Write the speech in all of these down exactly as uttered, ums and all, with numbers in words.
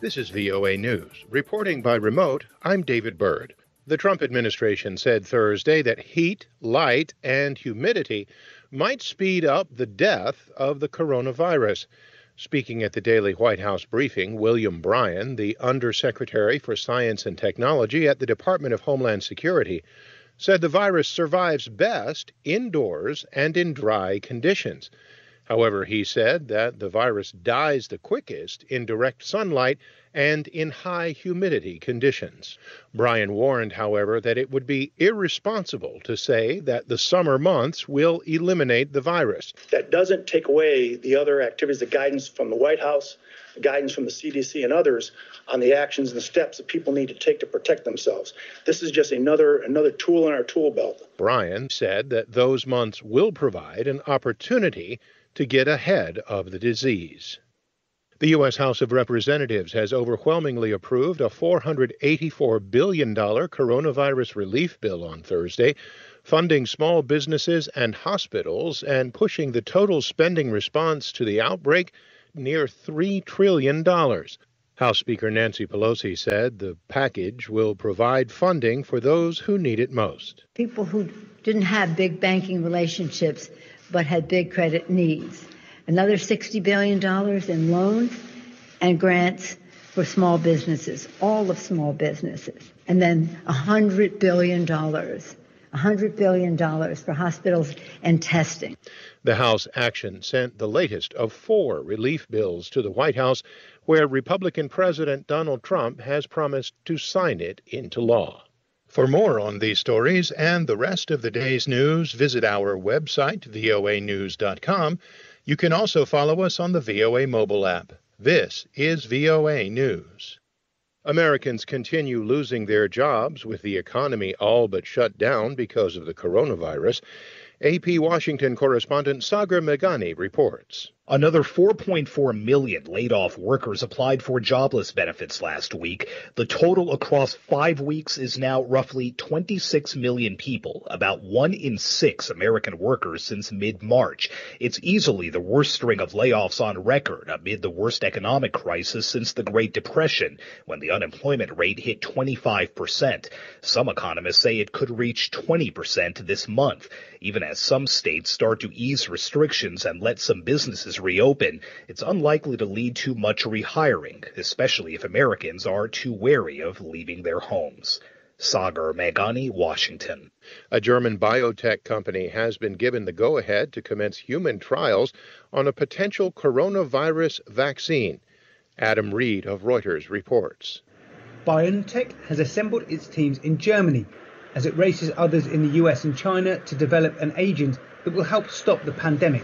This is V O A News. Reporting by remote, I'm David Byrd. The Trump administration said Thursday that heat, light, and humidity might speed up the death of the coronavirus. Speaking at the daily White House briefing, William Bryan, the Undersecretary for Science and Technology at the Department of Homeland Security, said the virus survives best indoors and in dry conditions. However, he said that the virus dies the quickest in direct sunlight and in high humidity conditions. Bryan warned, however, that it would be irresponsible to say that the summer months will eliminate the virus. That doesn't take away the other activities, the guidance from the White House, the guidance from the C D C and others on the actions and the steps that people need to take to protect themselves. This is just another another tool in our tool belt. Bryan said that those months will provide an opportunity to get ahead of the disease. The U S House of Representatives has overwhelmingly approved a four hundred eighty-four billion dollars coronavirus relief bill on Thursday, funding small businesses and hospitals and pushing the total spending response to the outbreak near three trillion dollars. House Speaker Nancy Pelosi said the package will provide funding for those who need it most. People who didn't have big banking relationships but had big credit needs. Another sixty billion dollars in loans and grants for small businesses, all of small businesses. And then one hundred billion dollars, one hundred billion dollars for hospitals and testing. The House action sent the latest of four relief bills to the White House, where Republican President Donald Trump has promised to sign it into law. For more on these stories and the rest of the day's news, visit our website, V O A news dot com. You can also follow us on the V O A mobile app. This is V O A News. Americans continue losing their jobs with the economy all but shut down because of the coronavirus. A P Washington correspondent Sagar Meghani reports. Another four point four million laid-off workers applied for jobless benefits last week. The total across five weeks is now roughly twenty-six million people, about one in six American workers since mid-March. It's easily the worst string of layoffs on record amid the worst economic crisis since the Great Depression, when the unemployment rate hit twenty-five percent. Some economists say it could reach twenty percent this month. Even as some states start to ease restrictions and let some businesses reopen, it's unlikely to lead to much rehiring, especially if Americans are too wary of leaving their homes. Sagar Meghani, Washington. A German biotech company has been given the go-ahead to commence human trials on a potential coronavirus vaccine. Adam Reed of Reuters reports. BioNTech has assembled its teams in Germany as it races others in the U S and China to develop an agent that will help stop the pandemic.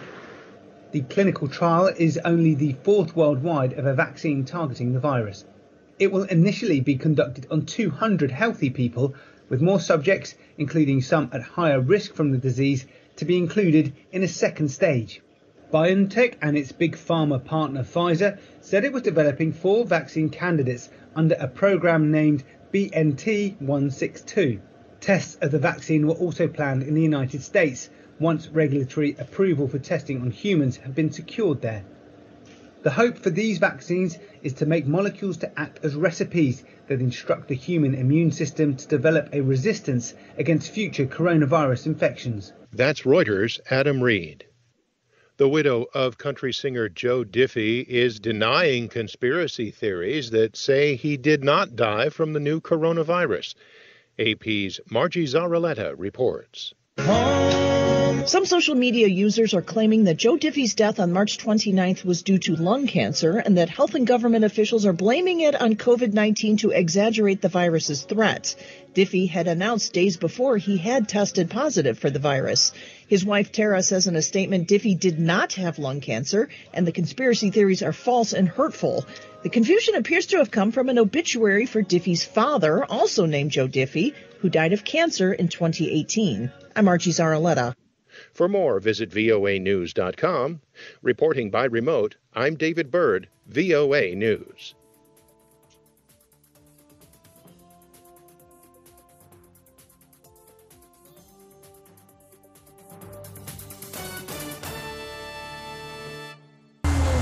The clinical trial is only the fourth worldwide of a vaccine targeting the virus. It will initially be conducted on two hundred healthy people, with more subjects, including some at higher risk from the disease, to be included in a second stage. BioNTech and its big pharma partner Pfizer said it was developing four vaccine candidates under a program named B N T one sixty-two. Tests of the vaccine were also planned in the United States, once regulatory approval for testing on humans have been secured there. The hope for these vaccines is to make molecules to act as recipes that instruct the human immune system to develop a resistance against future coronavirus infections. That's Reuters' Adam Reed. The widow of country singer Joe Diffie is denying conspiracy theories that say he did not die from the new coronavirus. A P's Margie Zaraletta reports. Some social media users are claiming that Joe Diffie's death on March twenty-ninth was due to lung cancer and that health and government officials are blaming it on COVID nineteen to exaggerate the virus's threat. Diffie had announced days before he had tested positive for the virus. His wife Tara says in a statement Diffie did not have lung cancer and the conspiracy theories are false and hurtful. The confusion appears to have come from an obituary for Diffie's father, also named Joe Diffie, who died of cancer in twenty eighteen. I'm Margie Zaraletta. For more, visit V O A news dot com. Reporting by remote, I'm David Byrd, V O A News.